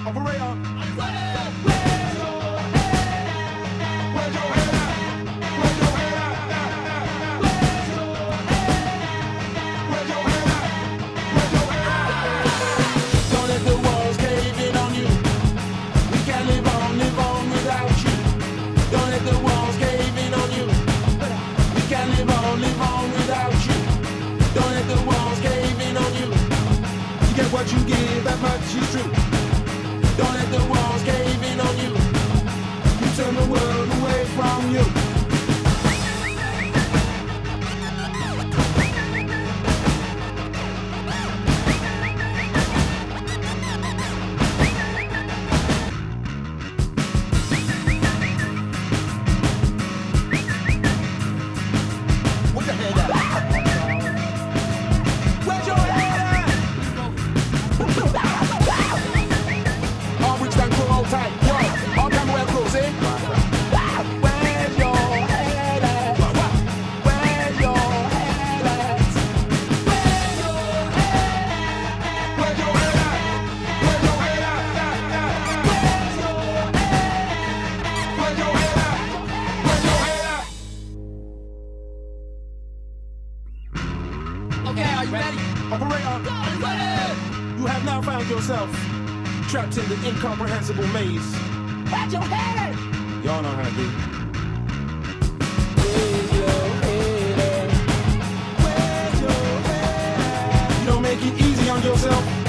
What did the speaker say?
Operator. Don't let the walls cave in on you. We can't live on without you. Don't let the walls cave in on you. We can't live on without you. Don't let the walls cave in on you. You get what you give, that much is true. Don't let the walls cave in on you. You turn the world away from you. Where's your head at? Where's your head at? All rich and cool, all tight. Yo, all time well close, eh? Where's your head at? Where's your head at? Where's your head at? Where's your head at? Where's your head at? Where's your head at? Where's your head at? Okay, are you ready? Operator. You have now found yourself trapped in the incomprehensible maze. Where's your head? Y'all know how to do. Where's your head? Where's your head? You don't make it easy on yourself.